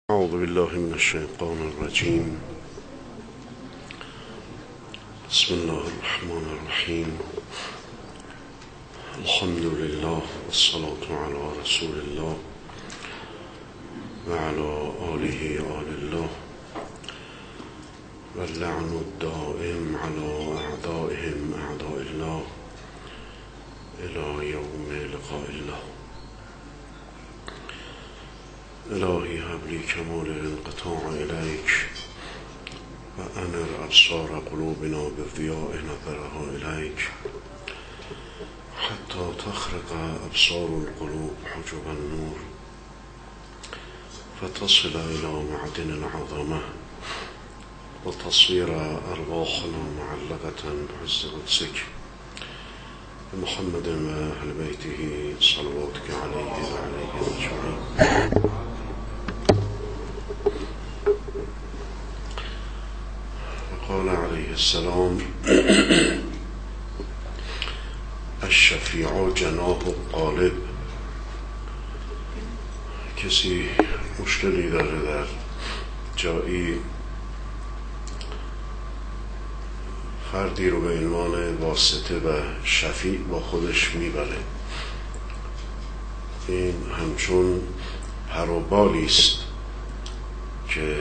أعوذ بالله من الشيطان الرجيم. بسم الله الرحمن الرحيم. الحمد لله والصلاة على رسول الله وعلى آله آل الله واللعن الدائم على أعدائهم أعداء الله إلى يوم لقاء الله. إلهي هب لي كمال الانقطاع إليك وأنر أبصار قلوبنا بضياء نظرها إليك حتى تخرق أبصار القلوب حجب النور فتصل إلى معدن العظمة وتصير أرواحنا معلقة بحز قدسك محمد وأهل بيته صلواتك عليه وعليهم أجمعين. قال عليه السلام: الشفیع جناح القالب. کسی مشکلی داره در جایی فردی رو به عنوان واسطه و شفیع با خودش میبره. این همچون پر و بالی است که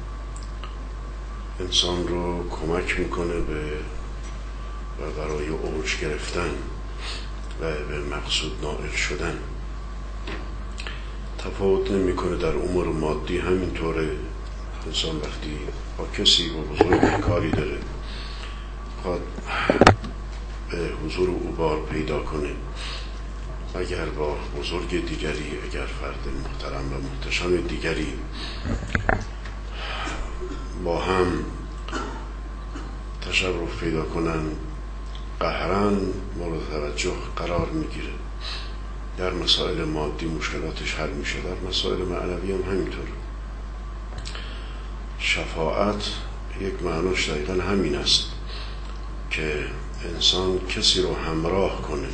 انسان رو کمک میکنه و برای اوج گرفتن و به مقصود نائل شدن. تفاوت نمیکنه در امور مادی. همینطوره انسان وقتی با کسی با بزرگ کاری داره خواهد به حضور او بار پیدا کنه، اگر با بزرگ دیگری، اگر فرد محترم و محتشم دیگری با هم تشرف پیدا کنن، قهراً مورد توجه قرار میگیره. در مسائل مادی مشکلاتش حل میشه، در مسائل معنوی هم همینطور. شفاعت یک معناش دقیقاً همین است که انسان کسی رو همراه کنه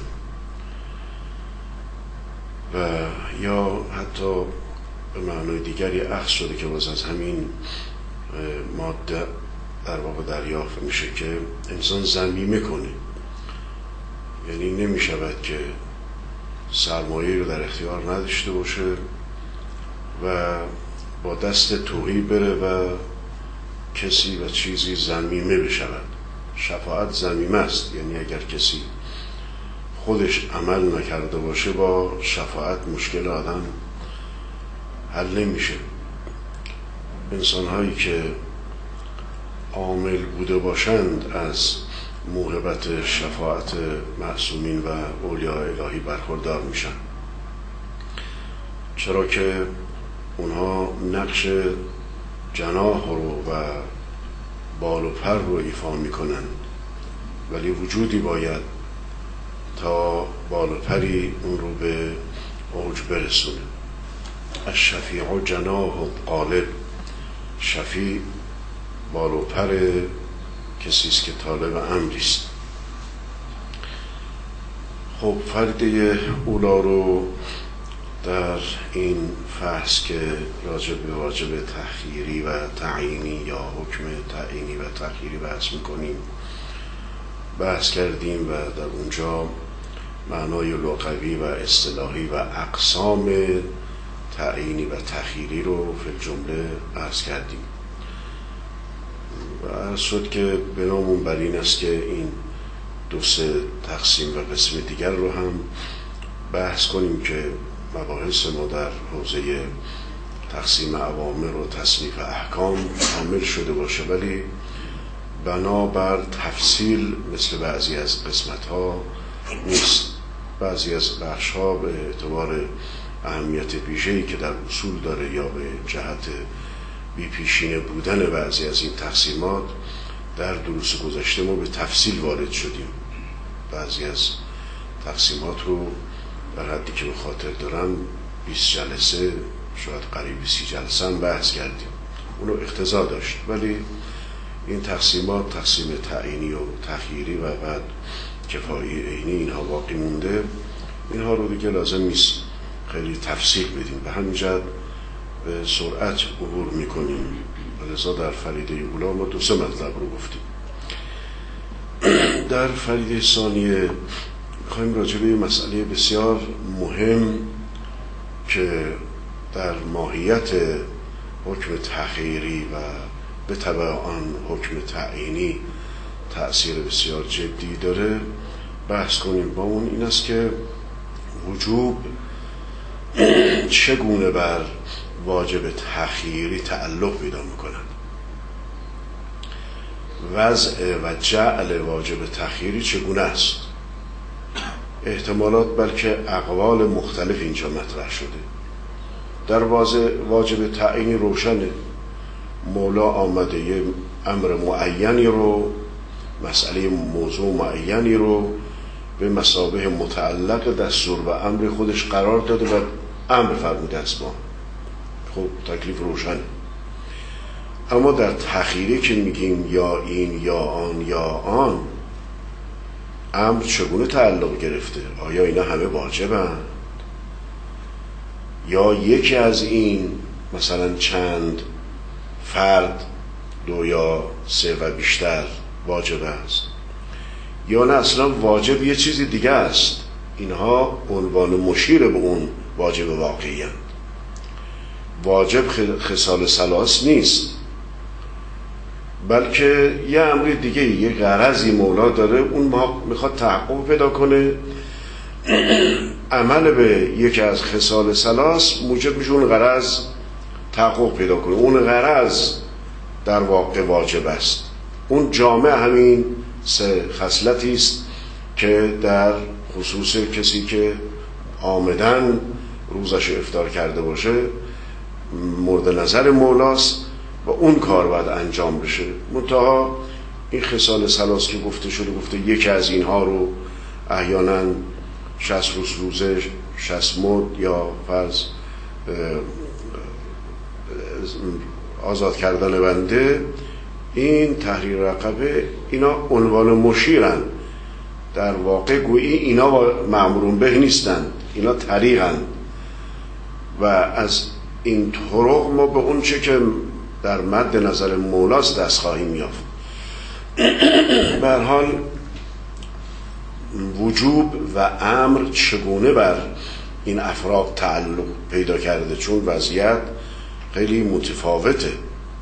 و یا حتی به معنای دیگری اخذ شده که باز از همین ماده در واقع دریافت میشه که انسان ضمیمه کنه. یعنی نمیشود که سرمایه رو در اختیار نداشته باشه و با دست توهی بره و کسی و چیزی ضمیمه بشود. شفاعت ضمیمه است، یعنی اگر کسی خودش عمل نکرده باشه با شفاعت مشکل آدم حل نمیشه. انسان هایی که عامل بوده باشند از موهبت شفاعت معصومین و اولیاء الهی برخوردار میشن، چرا که اونها نقش جناح رو و بال و پر رو ایفا میکنن، ولی وجودی باید تا بال و پری اون رو به اوج برسونه. الشفیع جناح القالب. شفیع بال و پر کسی است که طالب امری است. خب فرد اولا رو در این فحص که راجع به واجب تخییری و تعیینی یا حکم تعیینی و تخییری بحث میکنیم بحث کردیم و در اونجا معنای لغوی و اصطلاحی و اقسام تعیینی و تخییری رو فی الجمله بحث کردیم و عرض شد که بنامون بر این است که این دو سه تقسیم و قسم دیگر رو هم بحث کنیم که مباحث ما در حوزه تقسیم اوامر و تصنیف احکام کامل شده باشه، ولی بنابر تفصیل مثل بعضی از قسمت ها نیست. بعضی از بخش ها به اعتبار اهمیت ویژه‌ای که در اصول داره یا به جهت بی پیشینه بودن بعضی از این تقسیمات در دروس گذشته ما به تفصیل وارد شدیم. بعضی از تقسیمات رو در حدی که به خاطر دارم 20 جلسه شاید قریب 30 جلسه هم بحث کردیم. اونو اقتضا داشت، ولی این تقسیمات تقسیم تعیینی و تخییری و بعد کفایی عینی اینها باقی مونده. اینها رو دیگه لازم نیست خیلی تفصیل بدیم. به همین جهت به سرعت عبور میکنیم و لذا در فریده اولا ما 2-3 مطلب رو گفتیم. در فریده ثانیه میخوایم راجع به مسئله بسیار مهم که در ماهیت حکم تخییری و به تبع آن حکم تعیینی تأثیر بسیار جدی داره بحث کنیم. با اون این است که وجوب چگونه بر واجب تخییری تعلق پیدا میکنند، وضع و جعل واجب تخییری چگونه است. احتمالات بلکه اقوال مختلف اینجا مطرح شده. در واجب تعیینی روشنه، مولا آمده یه امر معینی رو، مسئله موضوع معینی رو به مثابه متعلق دستور و امر خودش قرار داده و امر فرموده است ما. خب تکلیف روشنه. اما در تخییری که میگیم یا این یا آن یا آن، امر چگونه تعلق گرفته؟ آیا اینا همه واجبند؟ یا یکی از این مثلا چند فرد 2 یا 3 و بیشتر واجب است؟ یا نه اصلا واجب یه چیزی دیگه است، اینها عنوان مشیر به اون واجب واقعی هستند. واجب خصال ثلاث نیست، بلکه یه امر دیگه، یه غرضی مولا داره، اون ما میخواد تحقق پیدا کنه. عمل به یکی از خصال ثلاث موجب میشه اون غرض تحقق پیدا کنه. اون غرض در واقع واجب است. اون جامع همین 3 خصلتی است که در خصوص کسی که عامداً روزش افطار کرده باشه مورد نظر مولاست و اون کار باید انجام بشه. منتها این خصال ثلاث که گفته شده، گفته یکی از اینها رو احیانا 60 روز روزه، 60 مد یا فرض آزاد کردن بنده، این تحریر رقبه، اینا عنوان مشیرن. در واقع گویی اینا مأمورون به نیستند، اینا طریقن و از این طرق ما به اون چه که در مد نظر مولاست دست خواهیم یافت. به هر حال وجوب و امر چگونه بر این افراد تعلق پیدا کرده، چون وضعیت خیلی متفاوته.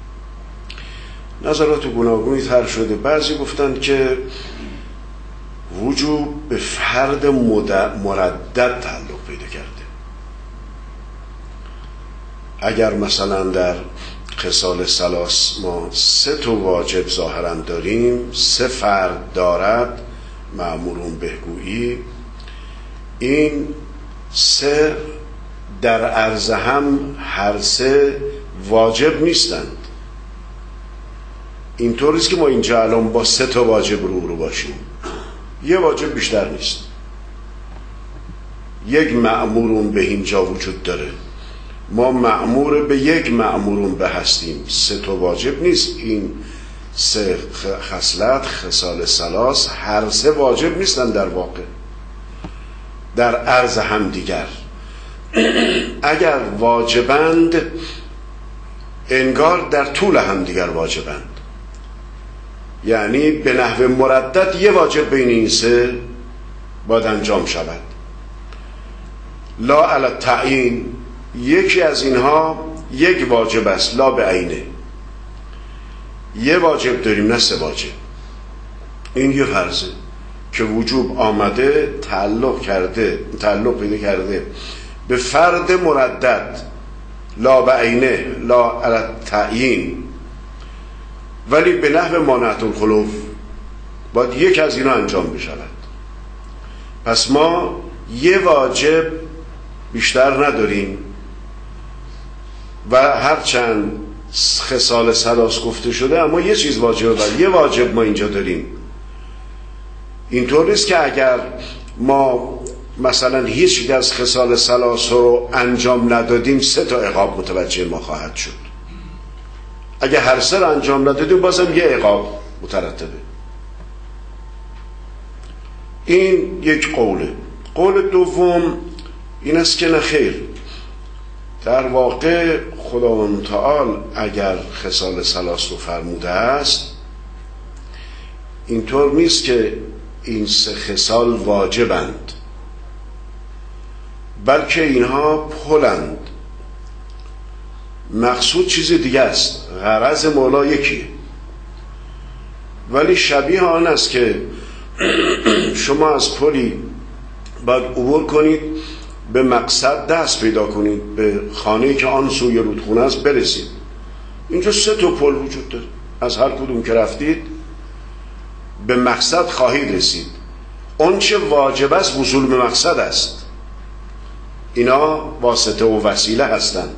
نظرات گوناگونی طرح شده. بعضی گفتند که وجوب به فرد مردد تعلق پیدا کرده. اگر مثلا در خصال ثلاث ما 3 واجب ظاهرا داریم، 3 فرد دارد مأمورون بهگویی، این 3 در عرض هم هر 3 واجب نیستند. اینطوریست که ما اینجا الان با 3 واجب رو باشیم، یه واجب بیشتر نیست. یک مأمورون به اینجا وجود داره، ما مأمور به یک مأمورون به هستیم، 3 واجب نیست. این 3 خصلت خصال ثلاث هر 3 واجب نیستن در واقع در عرض هم دیگر. اگر واجبند انگار در طول هم دیگر واجبند، یعنی به نحو مردد یه واجب بین این 3 باید انجام شود. لا علی التعیین، یکی از اینها یک واجب است، لا به عینه. یه واجب داریم نه 3 واجب. این یه فرضه که وجوب آمده تعلق پیدا کرده به فرد مردد، لا به عینه، لا علی التعیین، ولی به نحو مانعة الخلوف باید یک از اینا انجام بشود. پس ما یه واجب بیشتر نداریم و هرچند خصال ثلاث گفته شده اما یه چیز واجبه، یه واجب ما اینجا داریم. اینطور نیست که اگر ما مثلا هیچ از خصال ثلاث رو انجام ندادیم 3 عقاب متوجه ما خواهد شد. اگه هر 3 رو انجام ندادیم بازم یه عقاب مترتبه. این یک قوله. قول دوم این است که نخیر، در واقع خداوند متعال اگر خصال ثلاث رو فرموده است، اینطور نیست که این سه خصال واجبند، بلکه اینها پلند. مقصود چیز دیگه است، غرض مولا یکیه، ولی شبیه آن است که شما از پلی باید عبور کنید، به مقصد دست پیدا کنید، به خانه‌ای که آن سوی رودخونه است برسید. اینجا 3 پل وجود داره، از هر کدوم که رفتید به مقصد خواهید رسید. اون چه واجب است وصول به مقصد است، اینا واسطه و وسیله هستند.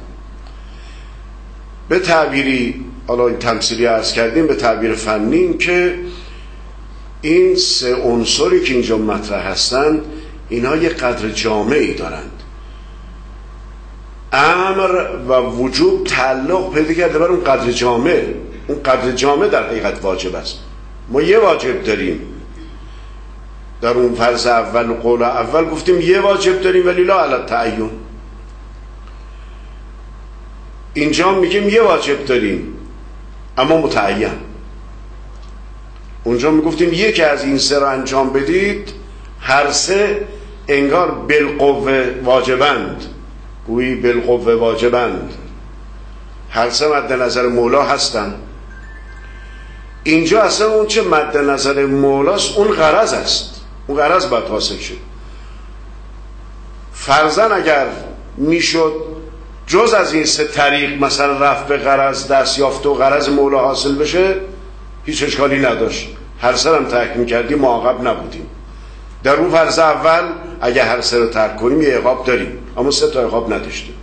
به تعبیری، حالا این تمثیلی عرض کردیم، به تعبیر فنی که این 3 عنصری که اینجا مطرح هستند اینها یک قدر جامعی دارند. امر و وجوب تعلق پیدا کرده بر اون قدر جامع. اون قدر جامع در حقیقت واجب است. ما یه واجب داریم، در اون فرض اول و قول اول گفتیم یه واجب داریم ولی لا علی التعین. اینجا میگیم یه واجب داریم اما متعین. اونجا میگفتیم یکی از این 3 رو انجام بدید، هر 3 انگار بالقوه واجبند، گویی بالقوه واجبند، هر 3 مد نظر مولا هستند. اینجا اصلا اون چه مد نظر مولاست اون غرض است، اون غرض باید حاصل شد. فرضاً اگر میشد جز از این 3 طریق مثلا رفت به غرض دست یافت و غرض مولا حاصل بشه، هیچ اشکالی نداشت، هر 3 هم ترک میکردیم معاقب نبودیم. در اون فرض اول اگر هر 3 رو ترک کنیم یه عقاب داریم، اما 3 تا عقاب نداشتیم.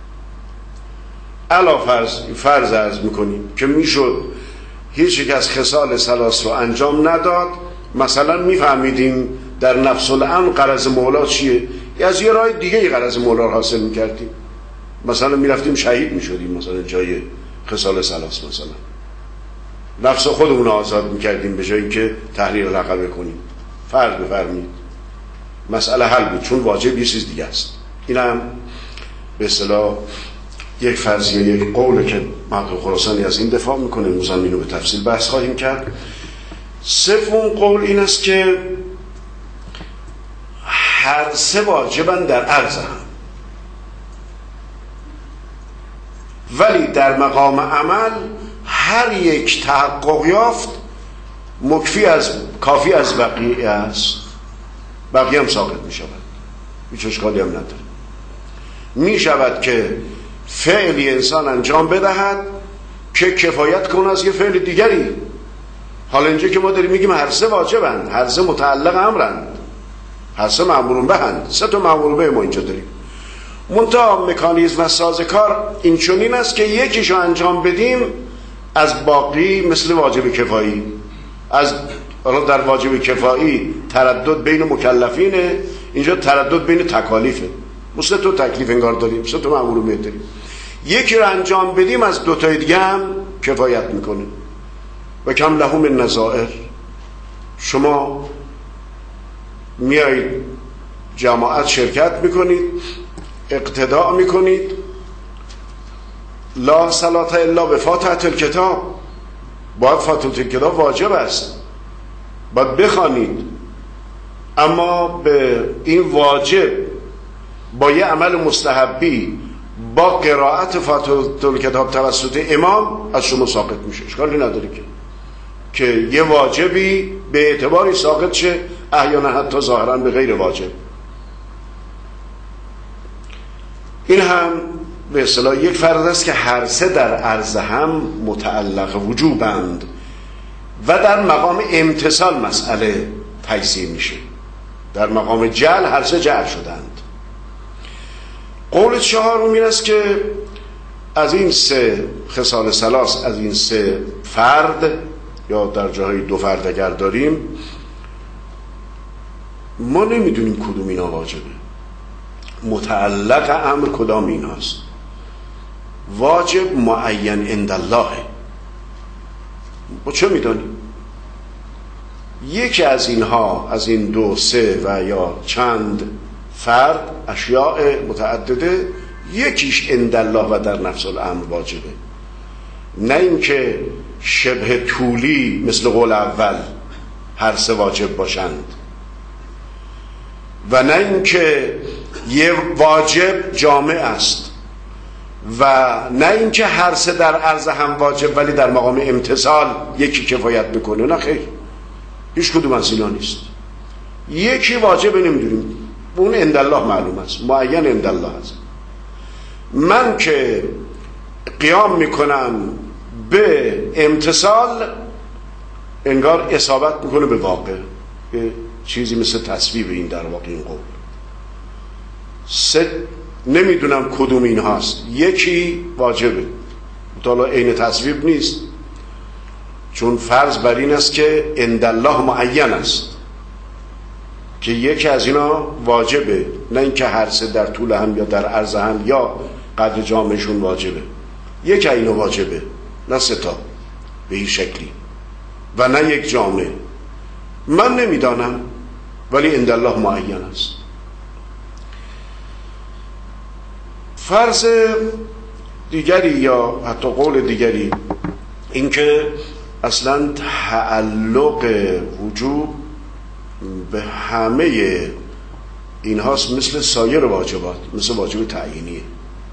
علا فرض عرض میکنیم که میشد هیچ یک از خصال ثلاث رو انجام نداد، مثلا میفهمیدیم در نفس الامر غرض مولا چیه، یا از یه راه دیگه غرض مولا رو حاصل میکردیم، مثلا میرفتیم شهید میشدیم، مثلا جای خصال ثلاث مثلا نفس خودمون رو آزاد میکردیم به جایی که تحریر رقبه کنیم. فرض بفرمایید مسئله حل بود، چون واجب یه چیز دیگه است. این هم به اصطلاح یک فرضیه، یک قوله که محقق خراسانی از این دفاع میکنه. امروز هم اینو به تفصیل بحث خواهیم کرد. 3 قول این است که هر 3 واجبن در عرض هم، ولی در مقام عمل هر یک تحقق یافت کافی از بقیه است، بقیه هم ساقط می شود، هیچ اشکالی هم نداره. می شود که فعلی انسان انجام بدهد که کفایت کنه از یه فعل دیگری. حالا اینجا که ما داریم میگیم هر 3 واجبند، هر 3 متعلق امرند، هر 3 مأمور بهند، 3 تا مأمور به ما اینجا داریم. منتها مکانیزم و سازکار این چنین است که یکیشو انجام بدیم از باقی مثل واجب کفایی. از در واجب کفایی تردد بین مکلفینه، اینجا تردد بین تکالیفه. ما 3 تا تکلیف انگار داریم، 3 تا مأمور به داریم، یکی رو انجام بدیم از 2 تای دیگه هم کفایت میکنه. و کم له من نظائر. شما میایید جماعت شرکت میکنید، اقتداء میکنید، لا صلاة الا بفاتحة الکتاب، باید فاتحة الکتاب واجب است، باید بخوانید، اما به این واجب با یه عمل مستحبی با قرائت فاتحة الکتاب توسط امام از شما ساقط میشه. اشکالی نداره که یه واجبی به اعتباری ساقط شه، احیانا حتی ظاهرا به غیر واجب. این هم به اصطلاح یک فرض است که هر 3 در عرض هم متعلق وجوبند و در مقام امتصال مسئله تجزیه میشه. در مقام جعل هر 3 جعل شدند. قول 4 این است که از این 3 خصال ثلاث، از این 3 فرد یا در جاهای 2 فرد اگر داریم، ما نمیدونیم کدوم اینا واجبه، متعلق امر کدام ایناست. واجب معین عند الله، ما چه میدونیم؟ یکی از اینها، از این 2 3 و یا چند فرد اشیاء متعدده، یکیش عندالله و در نفس الامر واجبه، نه اینکه شبه طولی مثل قول اول هر سه واجب باشند، و نه اینکه یه واجب جامع است، و نه اینکه هر سه در عرض هم واجب ولی در مقام امتثال یکی کفایت میکنه. نه خیر، هیچ کدوم از اینا نیست. یکی واجب نمیدونیم، اون عندالله معلوم است، معین عندالله است. من که قیام میکنم به امتثال انگار اصابت میکنه به واقع، یه چیزی مثل تصویب این در واقع این قول. نمیدونم کدوم این هاست، یکی واجبه مطالعه عین تصویب نیست، چون فرض بر این است که عندالله معین است که یکی از اینا واجبه، نه اینکه هر سه در طول هم یا در عرض هم یا قدر جامعشون واجبه. یک اینا واجبه، نه سه تا به این شکلی، و نه یک جامع. من نمیدانم ولی عندالله معین است. فرض دیگری یا حتی قول دیگری اینکه اصلا تعلق وجوب به همه اینهاست مثل سایر واجبات، مثل واجب تعیینیه.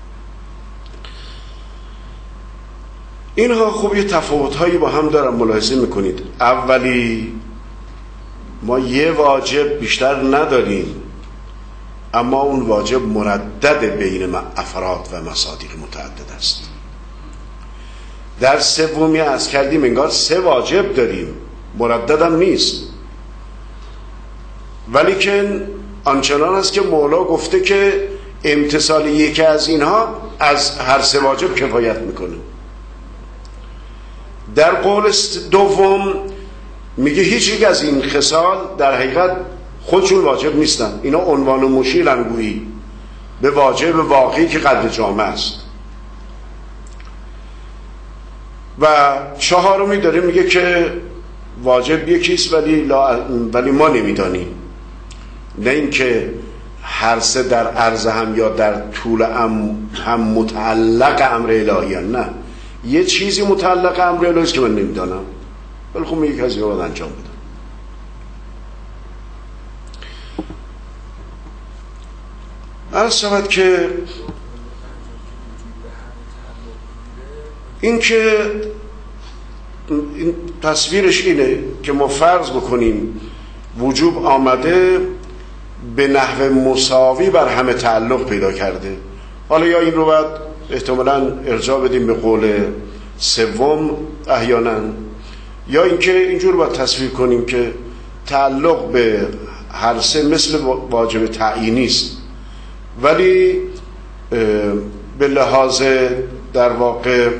اینها خب یه تفاوت‌هایی با هم دارن، ملاحظه میکنید. اولی ما یه واجب بیشتر نداریم، اما اون واجب مردد بین افراد و مصادیق متعدد است. در سومی از کردیم انگار سه واجب داریم، مردد هم نیست، ولی که آنچنان است که مولا گفته که امتثال یکی از اینها از هر سه واجب کفایت میکنه. در قول دوم میگه هیچ یک از این خصال در حقیقت خودشون واجب نیستن، اینا عنوان مشیرن گویی به واجب واقعی که قدر جامع است. و چهارمی داره میگه که واجب یکیست ولی ما نمیدانیم، نه اینکه هر سه در عرض هم یا در طول هم متعلق امر الهی، نه یه چیزی متعلق امر الهی است که من نمیدانم، ولی خب من یک از اینا باید انجام بدم. عرض شود که این که این تصویرش اینه که ما فرض بکنیم وجوب آمده به نحو مساوی بر همه تعلق پیدا کرده. حالا یا این رو باید احتمالاً ارجاع بدیم به قول سوم احیانا، یا اینکه اینجور باید تصویر کنیم که تعلق به هر سه مثل واجب تعیینی است، ولی به لحاظ در واقع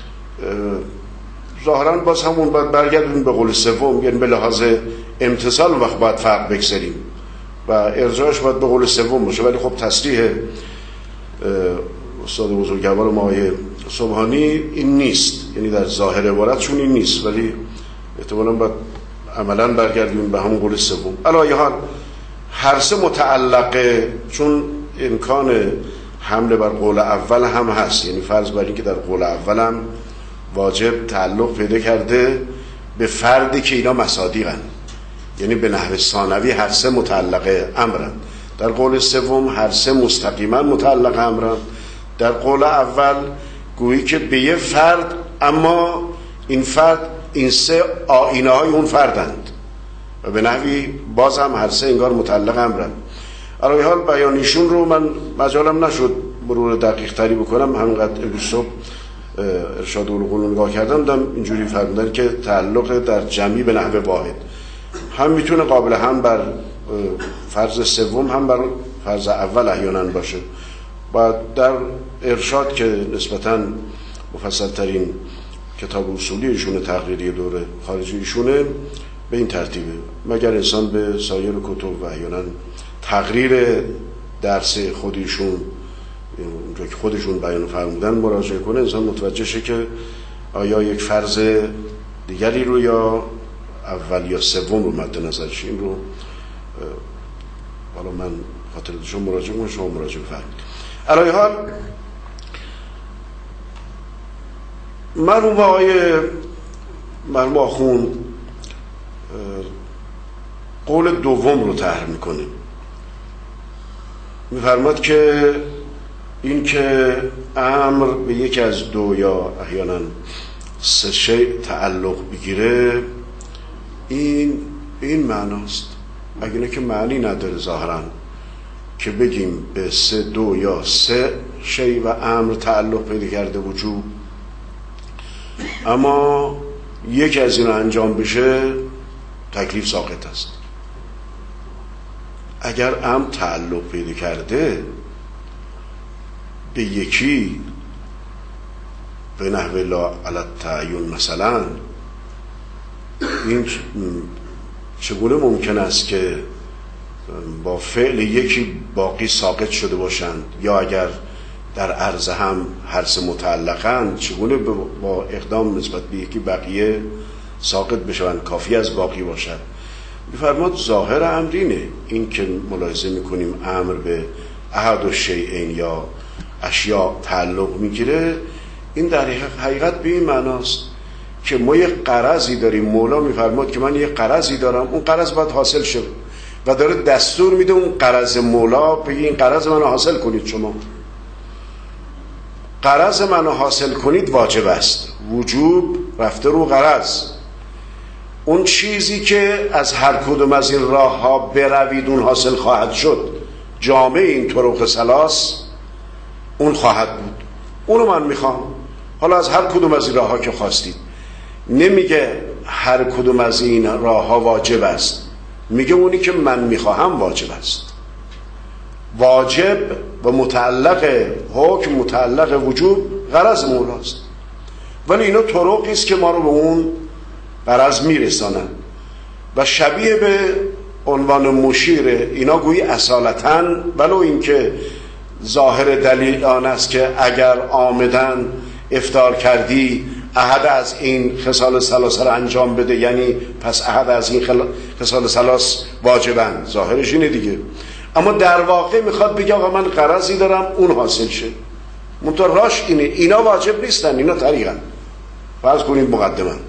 ظاهراً باز همون باید برگردیم به قول سوم، یعنی به لحاظ امتثال وقت باید فرق بگذاریم و ارجاعش باید به قول سوم باشه. ولی خب تصریح استاد بزرگوار ما آقای سبحانی این نیست، یعنی در ظاهر عبارتشون این نیست، ولی احتمالاً باید عملاً برگردیم به همون قول سوم. علی حال هر سه متعلقه، چون امکان حمله بر قول اول هم هست، یعنی فرض بر این که در قول اول هم واجب تعلق پیدا کرده به فردی که اینا مصادیقن، یعنی به نحو ثانوی هر سه متعلق امرن. در قول سوم هر سه مستقیما متعلق امرن. در قول اول گویی که به یه فرد، اما این فرد این سه آینه های اون فردند و به نحوی باز هم هر سه انگار متعلق امرن. علی حال بیانیشون رو من مجالم نشد مرور دقیق تری بکنم، همینقدر امروز صبح ارشاد القول رو نگاه کردم دیدم اینجوری فرمودن که تعلق در جمعی به نحو واحد هم میتونه قابل هم بر فرض سوم هم بر فرض اول احیانا باشه. و در ارشاد که نسبتاً مفصل ترین کتاب اصولی ایشونه، تقریری دوره خارجی ایشونه، به این ترتیبه، مگر انسان به سایر کتب و احیانا تقریر درس خودشون اونجا که خودشون بیان فرمودن مراجعه کنه، انسان متوجه شه که آیا یک فرض دیگری رو یا اول یا سوم رو مد نظرش. این رو حالا من خاطر شما مراجعه کنم، شما مراجعه فرمودید. علی حال مرحوم آخوند قول دوم رو طرح میکنه، میفرماد که این که امر به یکی از دو یا احیانا سه شیء تعلق بگیره این معناست. اگه نه که معنی نداره ظاهرا که بگیم به سه دو یا سه شیء و امر تعلق پیدا کرده وجوب، اما یک از این انجام بشه تکلیف ساقط است. اگر امر تعلق پیدا کرده به یکی به نحو لا علی التعیین مثلا، این چگونه ممکن است که با فعل یکی باقی ساقط شده باشند؟ یا اگر در عرض هم هر سه متعلقند چگونه با اقدام نسبت به یکی بقیه ساقط بشوند، کافی از باقی باشد؟ می‌فرماد ظاهر امر اینه، این که ملاحظه می‌کنیم امر به احد الشیئین یا اشیاء تعلق میگیره، این در حقیقت به این معناست که ما یک غرضی داریم. مولا می‌فرماد که من یک غرضی دارم، اون غرض باید حاصل شه و داره دستور میده اون غرض مولا بگی این غرض منو حاصل کنید. شما غرض منو حاصل کنید واجب است، وجوب رفته رو غرض. اون چیزی که از هر کدوم از این راه ها بروید اون حاصل خواهد شد، جامع این طرق ثلاث اون خواهد بود، اونو من میخوام. حالا از هر کدوم از این راه ها که خواستید، نمیگه هر کدوم از این راه ها واجب است، میگه اونی که من میخواهم واجب است. واجب و متعلق حکم، متعلق وجوب غرض مولاست، ولی اینا طرقی است که ما رو به اون غرض میرسانن و شبیه به عنوان مشیره. اینا گویی اصالتاً، ولو اینکه ظاهر دلیل آن است که اگر آمدن افطار کردی احد از این خصال ثلاثه را انجام بده، یعنی پس احد از این خصال ثلاث واجبن، ظاهرش اینه دیگه. اما در واقع میخواد بگه آقا من غرضی دارم اون حاصل شه، منتها راش اینه، اینا واجب نیستن، اینا طریقن، فرض کنید مقدمند.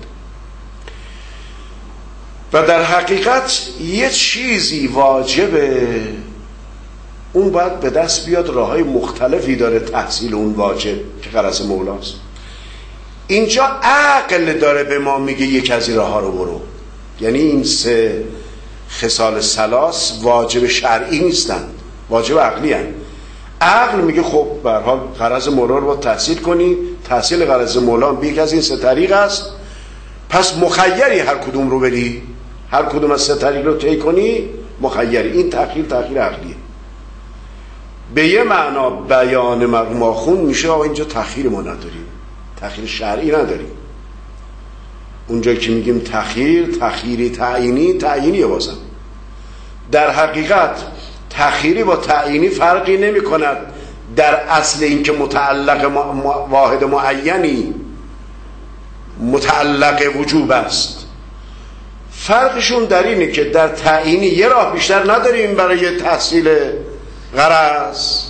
و در حقیقت یه چیزی واجبه، اون باید به دست بیاد، راههای مختلفی داره تحصیل اون واجب که غرض مولاست. اینجا عقل داره به ما میگه یک از این راهها رو برو، یعنی این سه خصال ثلاث واجب شرعی نیستند، واجب عقلی هستند. عقل میگه خب به هر حال غرض مولا رو باید تحصیل کنی، تحصیل غرض مولا به یک از این سه طریق است، پس مخیری هر کدوم رو بری، هر کدوم از سه طریق رو طی کنی مخیری. این تأخیر عقلیه. به یه معنا بیان مرحوم آخوند میشه آقا اینجا تأخیر ما نداریم، تأخیر شرعی نداریم. اونجا که میگیم تأخیری تعیینیه بازم. در حقیقت تأخیری با تعیینی فرقی نمی کند در اصل این که متعلق واحد معینی متعلق وجوب است. فرقشون در اینه که در تعیینی یه راه بیشتر نداریم برای تحصیل غرض،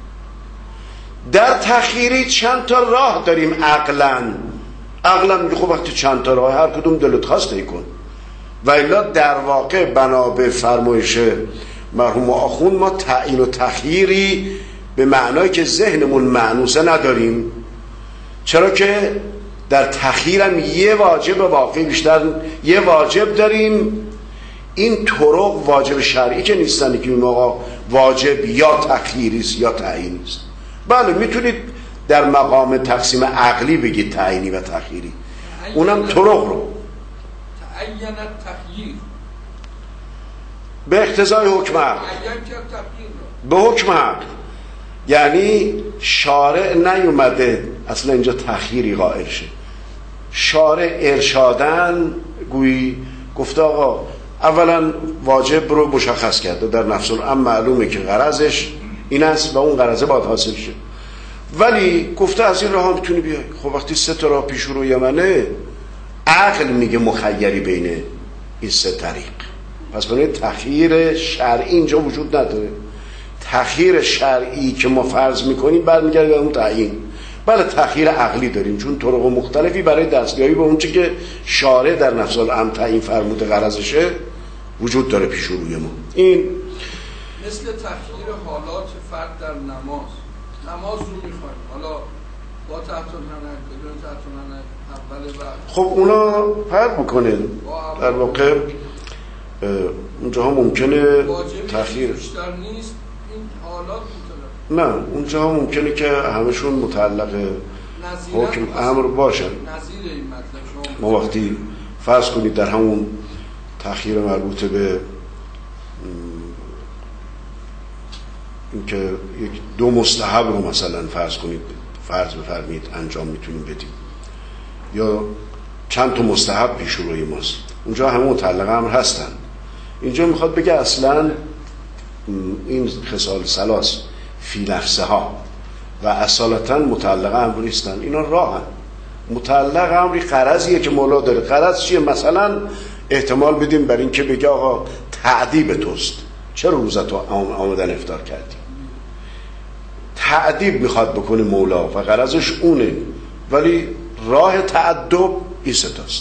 در تأخیری چند تا راه داریم. عقلا میگه خب وقتی چند تا راه هر کدوم دلت خواست ای کن، و الا در واقع بنا به فرمایش مرحوم آخوند ما تعیین و تأخیری به معنایی که ذهنمون معنوسه نداریم، چرا که در تأخیرم یه واجب واقعی بیشتر یه واجب داریم. این طرق واجب شرعی که نیستن که این آقا واجب یا تأخیری است یا تعیینی است. بله میتونید در مقام تقسیم عقلی بگید تعیینی و تأخیری، اونم طرق رو تعین التخییر به اقتضای حکم عقل، به حکم عقل، یعنی شارع نیومده اصلا اینجا تأخیری قائل شه. شارع ارشادن گویی گفته آقا اولا واجب رو مشخص کرده، در نفس الامر معلومه که غرضش این است و اون غرضه باید حاصل شه، ولی گفته از این راه ها میتونی بیای. خب وقتی سه تا راه پیش رو یمنه، عقل میگه مخیری بین این سه طریق، پس بنابراین تأخیر شرعی اینجا وجود نداره. تأخیر شرعی که ما فرض میکنیم برمیگرده به اون تعیین. بله تأخیر عقلی داریم، چون طرق مختلفی برای دستیابی به اونچه که شارع در نفس الامر تعیین فرموده غرضشه وجود داره پیش روی ما. این مثل تخییر حالات فرد در نماز رو میخوایم، حالا با تحت الحنک بدون تحت الحنک اول بعد، خب اونا فرق میکنه در واقع اونجاها ممکنه تأخیر بیشتر نیست، این حالات میتونه نه اونجاها ممکنه که همشون متعلق حکم امر باشن. نظیر این مطلب ما وقتی فرض کنید در همون تأخیر مربوطه به اینکه یک دو مستحب رو مثلا فرض بفرمایید انجام میتونیم بدیم، یا چند تا مستحب پیش روی ماست، اونجا همه متعلق امر هستن. اینجا میخواد بگه اصلا این خصال ثلاث فی نفسها و اصالتا متعلق امر نیستن، اینا راهن. متعلق امری غرضیه که مولا داره. غرض چیه؟ مثلا احتمال بدیم بر این که بگه آقا تعذیب توست، چرا روزتو آمدن افطار کردی؟ تعذیب میخواد بکنه مولا و غرضش اونه، ولی راه تعدب این ستاست.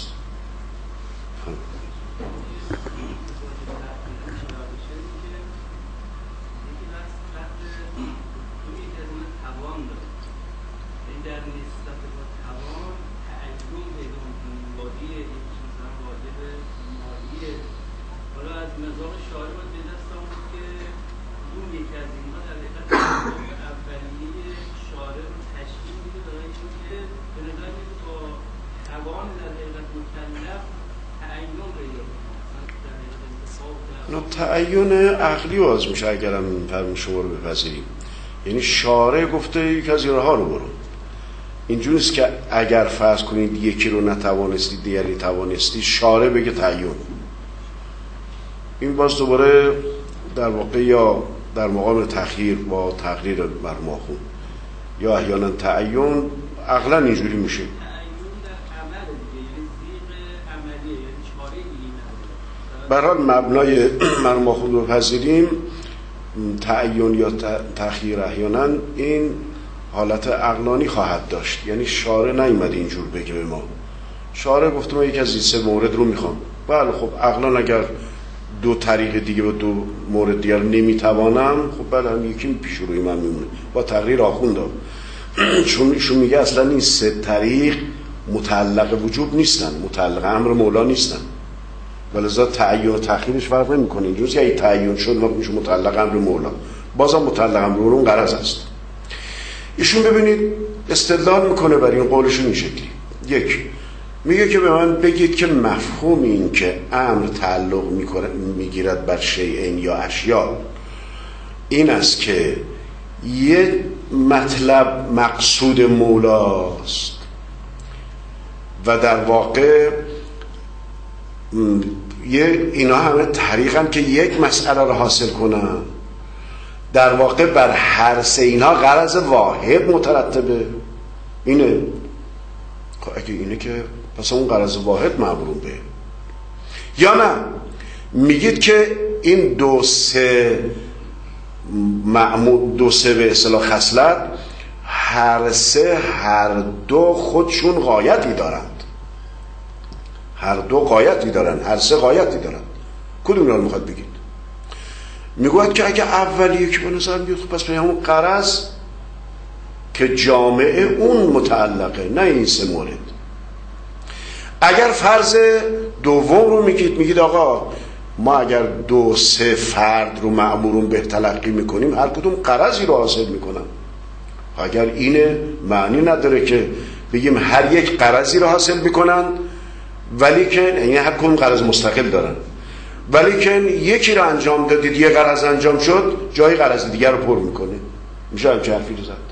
تعیین عقلی واز میشه اگرم فرم شما رو بپذیریم. یعنی شارع گفته یک از راه ها رو برو. اینجوری نیست که اگر فرض کنید یکی رو نتوانستی دیگری توانستی شارع بگه تعیین. این باز دوباره در واقع یا در مقام تخییر با تقریر بر ماخون یا احیانا تعیین عقلا اینجوری میشه. برحال مبنای مرماخون رو پذیریم، تعیین یا تخییر احیانا این حالت عقلانی خواهد داشت. یعنی شارع نیامد اینجور بگه به ما، شارع گفته ما یک از این سه مورد رو میخوام. بله خب عقلا اگر دو طریق دیگه و دو مورد دیگر نمیتوانم، خب بله هم یکی پیش روی من میمونه با تقریر آخونده. چون ایشون میگه اصلا این سه طریق متعلق وجوب نیستن، متعلق امر مولا نیستن، ولذا تعیین و تأخیرش فرق نمیکنه. اینجوریه که اگه تعیین شد ما میشه متعلق امر مولا، بازم متعلق امر اون غرض است. ایشون ببینید استدلال میکنه برای این قولشون این شکلی. یک میگه که به من بگید که مفهوم این که امر تعلق میگیرد بر شیئین یا اشیاء این است که یه مطلب مقصود مولاست و در واقع اینا همه طریقن که یک مسئله رو حاصل کنن، در واقع بر هر سه اینا غرض واحد مترتبه. اینه خب اگه اینه که پس اون غرض واحد معبرون به. یا نه میگید که این دو سه به اصطلاح خصلت هر دو خودشون غایتی دارند، هر دو غایتی دارن، هر سه غایتی دارن. کدوم رو میخواد بگید؟ میگوید که اگه اولیه که به نظر میاد پس به همون غرض که جامعه اون متعلقه، نه این سه مورد. اگر فرض دوم رو میگید آقا ما اگر دو سه فرد رو مأمورون به تلقی میکنیم هر کدوم غرضی رو حاصل میکنن. اگر اینه معنی نداره که بگیم هر یک غرضی رو حاصل میکنن، ولی که یعنی هر کدوم غرض مستقل دارن، ولی که یکی رو انجام دادید یه غرض انجام شد جای غرض دیگر رو پر میکنه. میشه همچه حرفی رو زد.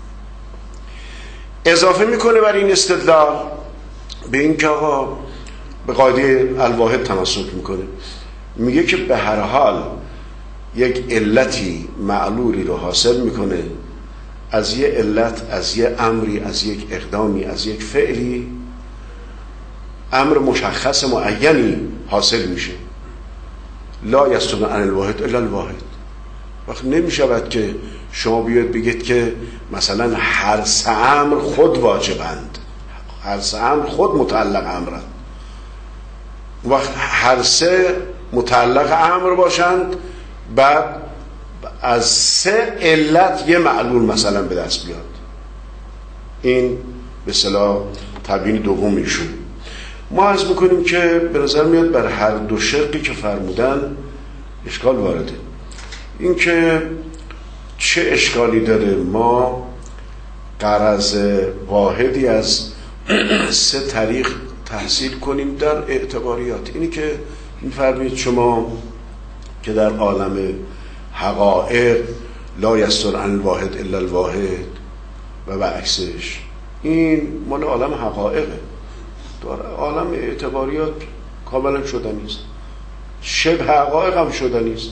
اضافه میکنه بر این استدلال به این که آقا به قاعده الواحد تمسک میکنه. میگه که به هر حال یک علتی معلولی رو حاصل میکنه، از یه علت، از یه امری، از یک اقدامی، از یک فعلی امر مشخص معینی حاصل میشه. لا یستغنی عن الواحد الا الواحد. وقت نمیشود که شما بیاید بگید که مثلا هر سه امر خود واجبند، هر سه امر خود متعلق امرند، وقت هر سه متعلق امر باشند، بعد از سه علت یه معلول مثلا به دست بیاد. این به اصطلاح تبیین دوم ایشون. ما عرض میکنیم که به نظر میاد بر هر دو شقی که فرمودن اشکال وارده. این که چه اشکالی داره ما غرض واحدی از سه طریق تحصیل کنیم در اعتباریات؟ اینی که میفرمایید شما که در عالم حقایق لا یستر عن الواحد الا الواحد و عکسش، این مال عالم حقایقه، در عالم اعتباریات کاملا شدنی است، شبه حقایق هم شدنی است.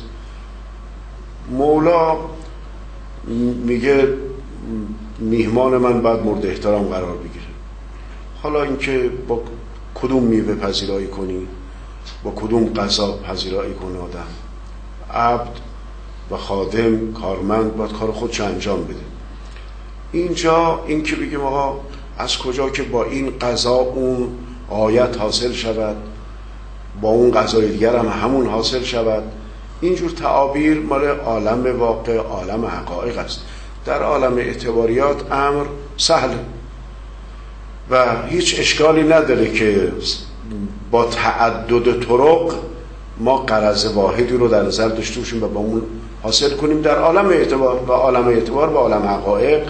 مولا میگه میهمان من باید مورد احترام قرار بگیره. حالا اینکه با کدوم میوه پذیرایی کنی، با کدوم غذا پذیرایی کنه آدم، عبد و خادم، کارمند باید کار خودش انجام بده. اینجا این که بگیم آقا از کجا که با این غذا اون آیت حاصل شود، با اون غذای دیگر هم همون حاصل شود، اینجور تعابیر مال عالم واقع، عالم حقایق است. در عالم اعتباریات امر سهل و هیچ اشکالی نداره که با تعدد طرق ما غرض واحدی رو در نظر داشته باشیم و با اون حاصل کنیم. در عالم اعتبار و عالم اعتبار و عالم حقایق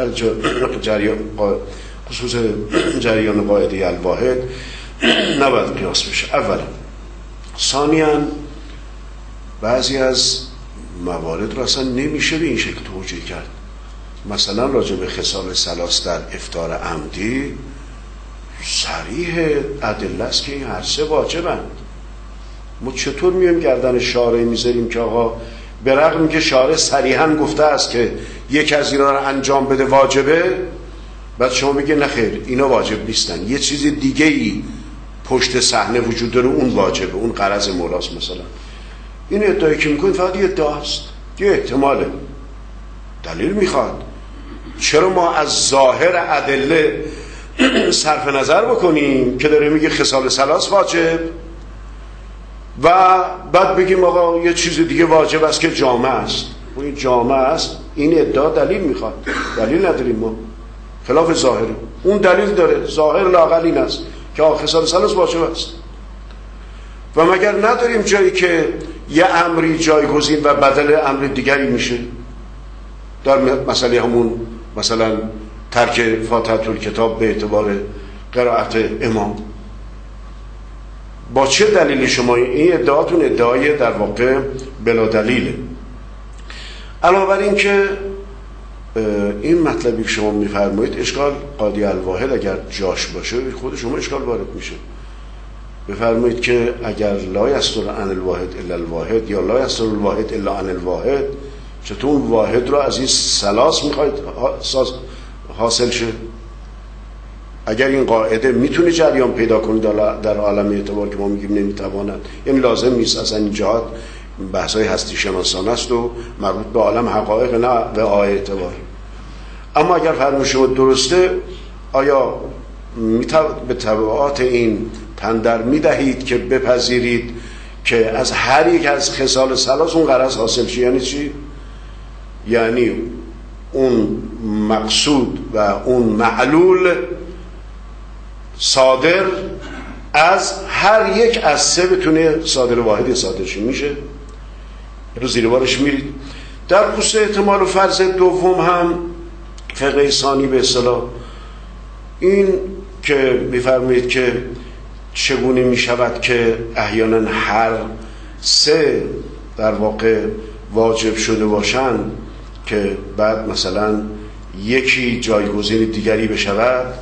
خصوص جریان قاعده الواحد نباید قیاس بشه. اولا. ثانیاً بعضی از موارد رو اصلا نمیشه به این شکل توجیه کرد. مثلا راجع به خصال ثلاث در افطار عمدی صریح ادله است که این هر سه واجبند. ما چطور میایم گردن شارع میذاریم که آقا به رغم که شارع صریحاً گفته است که یک از اینا رو انجام بده واجبه، بعد شما بگید نه خیر اینا واجب نیستن، یه چیز دیگه ای پشت صحنه وجود داره اون واجبه، اون غرض مولاست. مثلا این ادعایی که میکنید فقط یه ادعاست، یه احتماله، دلیل میخواد. چرا ما از ظاهر ادله صرف نظر بکنیم که داره میگه خصال ثلاث واجب و بعد بگیم آقا یه چیز دیگه واجب است که جامع است؟ و این جامع است، این ادعا دلیل میخواد. دلیل نداریم ما، خلاف ظاهر. اون دلیل داره، ظاهر لااقل این است که خصال ثلاث واجب است. و مگر نداریم جایی که یه امری جایگزین و بدل امر دیگری میشه؟ در مسئله همون مثلا ترک فاتحه الکتاب به اعتبار قرائت امام، با چه دلیلی شما این ادعاتون ادعای در واقع بلا دلیله؟ علاوه بر این که این مطلبی که شما میفرمایید اشکال قاضی الواحد اگر جاش باشه خود شما اشکال وارد میشه. بفرمایید که اگر لا یستر عن الواحد الا الواحد یا لا یستر الواحد الا عن الواحد، چطور اون واحد رو از این ثلاث میخواید حاصل شه؟ اگر این قاعده میتونه جریان پیدا کنه در عالم اعتبار که ما میگیم نمیتواند، یعنی لازم نیست، اصلا این جهات بحثای هستی شناسانه است و مربوط به عالم حقایق نه به اعتبار. اما اگر فرمایش شما درسته، آیا به تبعات این تندر میدهید که بپذیرید که از هر یک از خصال ثلاث اون غرض حاصل شه؟ یعنی چی؟ یعنی اون مقصود و اون معلول صادر از هر یک از سه بتونه صادر واحدی صادر شه. میشه؟ رو زیر بارش میرید. در خصوص احتمال و فرض دوم هم فقه ثانی به اصطلاح این که میفرمایید که چگونه میشود که احیانا هر سه در واقع واجب شده باشند که بعد مثلا یکی جایگزین دیگری بشود،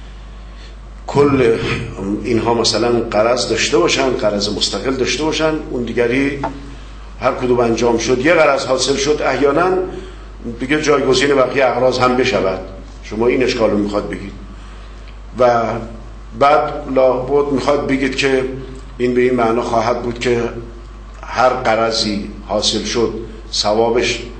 کل اینها مثلا غرض داشته باشن، غرض مستقل داشته باشن، اون دیگری هر کدوم انجام شد یه غرض حاصل شد، احیانا دیگه جایگزین بقیه اغراض هم بشود. شما این اشکال رو میخواد بگید و بعد لابد میخواد بگید که این به این معنا خواهد بود که هر غرضی حاصل شد ثوابش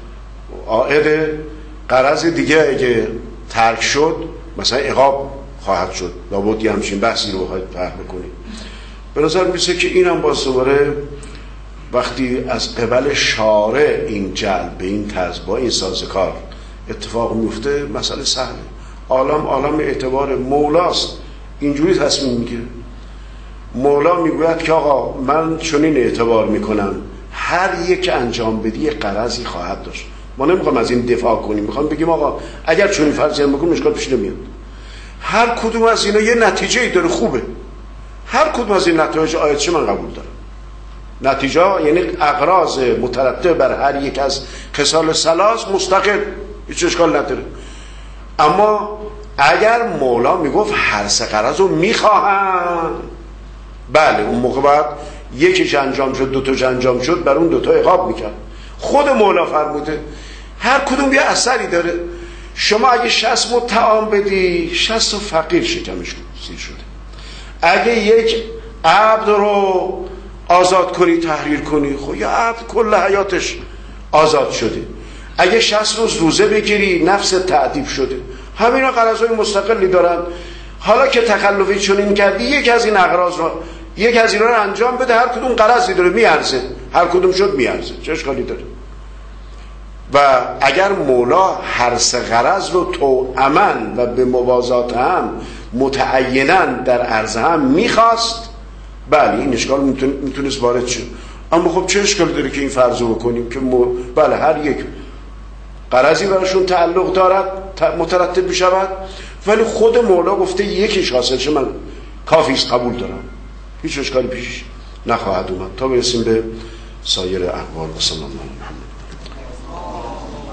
عائد غرض دیگه اگه ترک شد مثلا عقاب خواهد شد، لابد یه همچین بحثی رو بخواید فهم بکنید. به نظر میسه که اینم باز دوباره وقتی از قبل شارع این جلب به این طرز با این سازکار اتفاق میفته مسئله سهله. عالم اعتبار مولاست، اینجوری تصمیم میگیره. مولا میگوید که آقا من چنین اعتبار میکنم هر یک انجام بدی یه غرضی خواهد داشت. ما نمیخوام از این دفاع کنیم، میخوام بگیم آقا اگر چنین فرضی هم بکنیم اشکال پیش نمیاد. هر کدوم از اینا یه نتیجه‌ای داره خوبه. هر کدوم از این نتایج آیاتش من قبول دارم. نتیجه یعنی اغراض مترتب بر هر یک از خصال ثلاث مستقل، هیچ اشکال نداره. اما اگر مولا میگفت هر سه غرض رو میخواهم، بله اون موقع بعد یکیش انجام شد دوتاش انجام شد بر اون دوتا عقاب میکرد. خود مولا فرموده هر کدوم یه اثری داره. شما اگه 60 مد طعام بدی 60 فقیر شکمش سیر شده. اگه یک عبد رو آزاد کنی تحریر کنی، خب یه عبد کل حیاتش آزاد شده. اگه 60 روز روزه بگیری نفس تعذیب شده. همینا غرضای مستقلی دارن. حالا که تخلفی چنین کردی یک از این اغراض رو یک از اینا رو انجام بده، هر کدوم غرضی داره میارزه، هر کدوم شد میارزه، چه اشکالی داره؟ و اگر مولا هر سه غرض رو توأماً و به موازات هم متعیناً در عرض هم میخواست، بله این اشکال میتونست وارد شد. اما خب چه اشکالی داره که این فرض رو بکنیم که بله هر یک غرضی براشون تعلق دارد مترتب بشود، ولی خود مولا گفته یکیش حاصل شه من کافیست، قبول دارم، هیچ اشکالی پیش نخواهد اومد. تا برسیم به سایر اقوال. و صلی الله علیه و محمد.